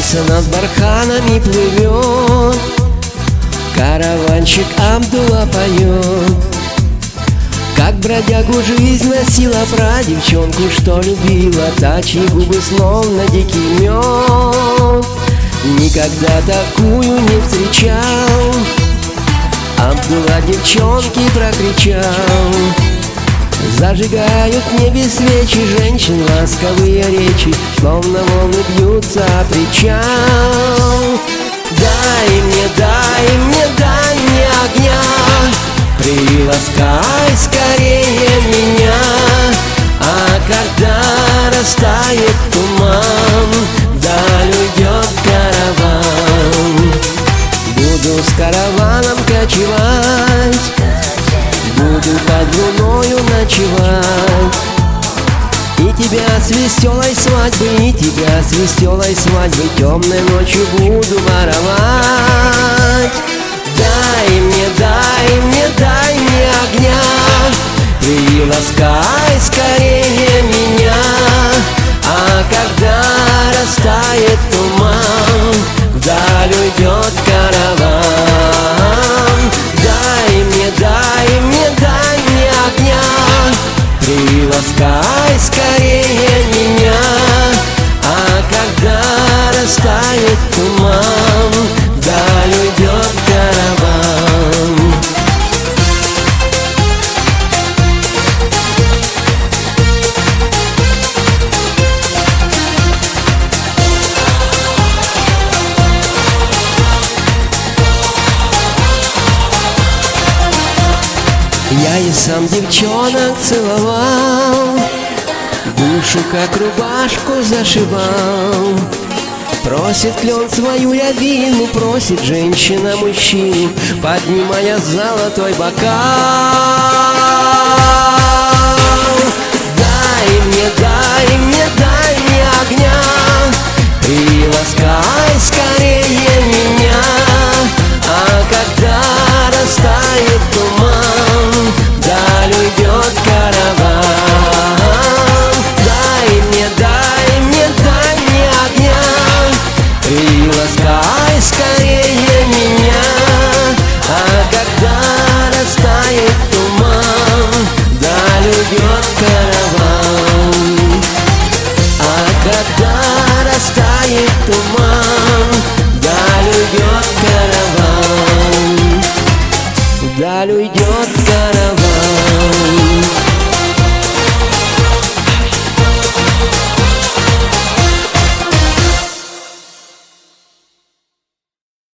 Солнце над барханами плывет, караванщик Абдулла поет. Как бродягу жизнь носила про девчонку, что любила, та, чьи губы словно дикий мед. Никогда такую не встречал, Абдулла девчонки прокричал. Зажигают в небе свечи женщин ласковые речи, словно волны бьются о причал. Дай мне, дай мне, дай мне огня, приласкай скорее меня. А когда растает туман, вдаль уйдет караван. Буду с караваном кочевать, буду под луною ночевать. И тебя с веселой свадьбы, и тебя с веселой свадьбы темной ночью буду воровать. Дай мне, дай мне, дай мне огня, приласкай скорее меня. А когда растает туман, вдаль уйдет караван. Дай мне, дай мне, дай мне огня, приласкай скорее меня. А когда растает туман, вдаль уйдет караван. Я и сам девчонок целовал, душу как рубашку зашивал. Просит клен свою рябину, просит женщина мужчину, поднимая золотой бокал. Дай мне, дай мне, дай мне огня, приласкай скорее меня. А когда растает туман, вдаль уйдет караван. Дай мне, дай мне, дай мне огня, приласкай скорее меня. А когда растает туман, вдаль уйдет караван. А когда растает туман, вдаль уйдет караван. Вдаль уйдет караван.